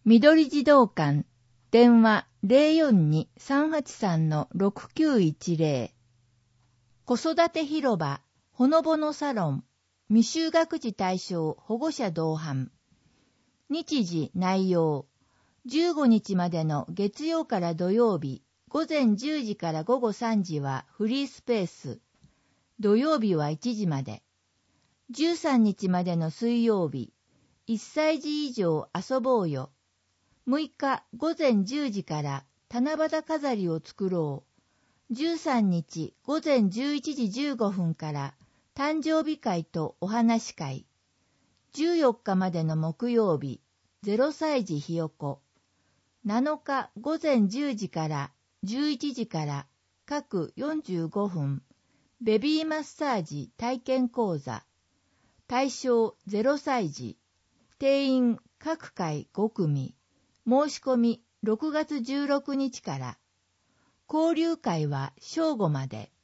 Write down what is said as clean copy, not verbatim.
緑児童館、電話 042-383-6910。子育て広場、ほのぼのサロン、未就学児対象保護者同伴。日時内容、15日までの月曜から土曜日、午前10時から午後3時はフリースペース。土曜日は1時まで。13日までの水曜日、1歳児以上遊ぼうよ。6日午前10時から七夕飾りを作ろう。13日午前11時15分から誕生日会とお話会。14日までの木曜日、0歳児ひよこ。7日午前10時から11時から各45分、ベビーマッサージ体験講座。対象0歳児。定員各回5組。申し込み6月16日から。交流会は正午まで。